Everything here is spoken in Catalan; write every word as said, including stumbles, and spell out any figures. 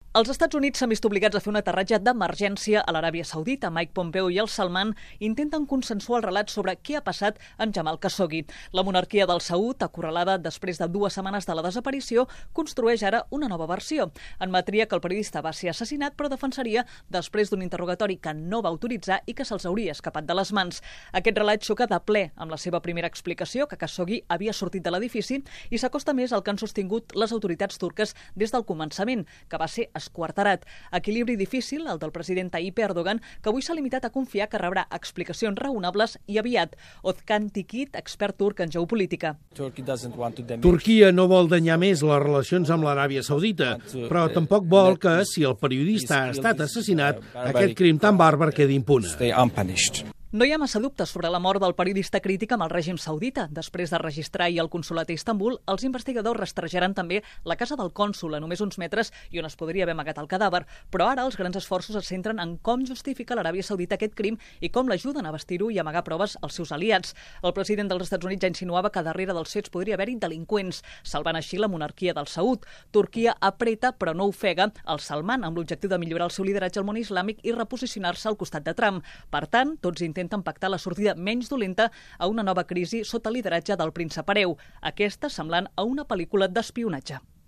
Els Estats Units s'han vist obligats a fer un aterratge d'emergència a l'Aràbia Saudita. Mike Pompeo i el Salman intenten consensuar el relat sobre què ha passat amb Jamal Khashoggi. La monarquia del Saud, acorralada després de dues setmanes de la desaparició, construeix ara una nova versió. Admetria que el periodista va ser assassinat, però defensaria després d'un interrogatori que no va autoritzar i que se'ls hauria escapat de les mans. Aquest relat xoca de ple amb la seva primera explicació, que Khashoggi havia sortit de l'edifici, i s'acosta més al que han sostingut les autoritats turques des del començament, que va ser esquarterat. Equilibri difícil, el del president Tayyip Erdogan, que avui s'ha limitat a confiar que rebrà explicacions raonables i aviat. Ozkan Tikit, expert turc en geopolítica. Turquia no vol danyar més les relacions amb l'Aràbia Saudita, però tampoc vol que, si el periodista ha estat assassinat, aquest crim tan bàrbar quedi impune. No hi ha massa dubtes sobre la mort del periodista crític amb el règim saudita. Després de registrar ahir el consolat a Istanbul, els investigadors rastrejaran també la casa del cònsol a només uns metres i on es podria haver amagat el cadàver. Però ara els grans esforços es centren en com justifica l'Aràbia Saudita aquest crim i com l'ajuden a vestir-ho i amagar proves als seus aliats. El president dels Estats Units ja insinuava que darrere dels fets podria haver-hi delinqüents, salvant així la monarquia del Saud. Turquia apreta però no ofega el Salman amb l'objectiu de millorar el seu lideratge al món islàmic i reposicionar-se al costat de Trump. Per tant, tots intenten pactar la sortida menys dolenta a una nova crisi sota el lideratge del príncep hereu, aquesta semblant a una pel·lícula d'espionatge.